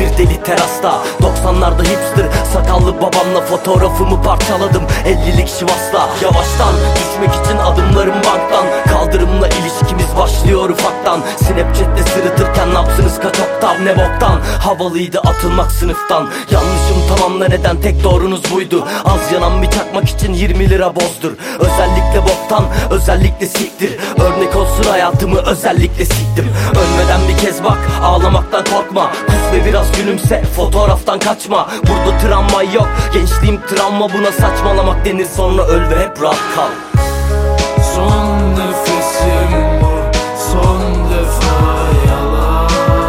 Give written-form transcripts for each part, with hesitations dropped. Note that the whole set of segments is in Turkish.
bir deli terasta. 90'larda hipster sakallı babamla fotoğrafımı parçaladım 50'lik Şivas'la. Yavaştan düşmek için adımlarım banktan, kaldırımla ilişkimiz başlıyor ufaktan. Snapchat'te sırıtırken nabzınız kaç oktav ne boktan. Havalıydı atılmak sınıftan. Yanlışım tamam da neden tek doğrunuz buydu. Az yanan bir çakmak için 20 lira bozdur. Özellikle boktan, özellikle siktir. Örnek olsun hayatımı özellikle siktim. Ölmeden bir kez bak, ağlamaktan korkma. Kus ve biraz gülümse, fotoğraftan kaçma. Burada travma yok, gençliğim travma. Buna saçmalamak denir, sonra öl ve hep rahat kal. Son nefesim bu, son defa yalan.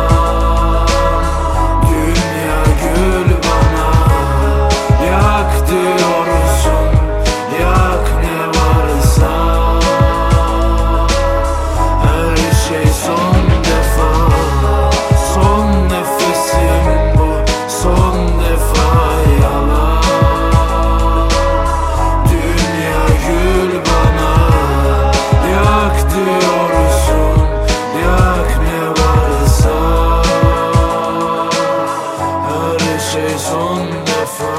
Dünya gül bana, yak diyorsun, yak ne varsa. Her şey son defa, son nefesim bu, son defa yalan. Dünya gül bana, yak diyorsun, yak ne varsa. Her şey son defa.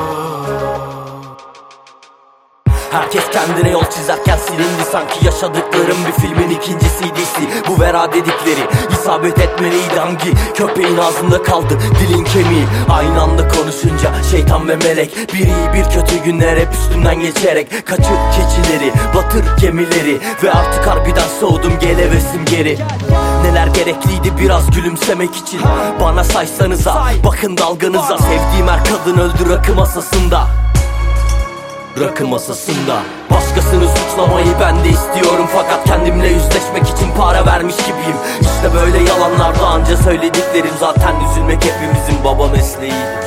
Herkes kendine yol çizerken silindi sanki yaşadıklarım bir filmin ikinci CD'si. Bu vera dedikleri isabet etmeliydi, hangi köpeğin ağzında kaldı dilin kemiği. Aynı anda konuşunca şeytan ve melek, bir iyi bir kötü günler hep üstünden geçerek. Kaçır keçileri, batır gemileri ve artık harbiden soğudum, gel hevesim geri. Neler gerekliydi biraz gülümsemek için, bana saysanıza bakın dalganıza. Sevdiğim her kadın öldü rakı masasında, rakı masasında. Başkasını suçlamayı ben de istiyorum, fakat kendimle yüzleşmek için para vermiş gibiyim. İşte böyle yalanlarda anca söylediklerim, zaten üzülmek hepimizin baba mesleği.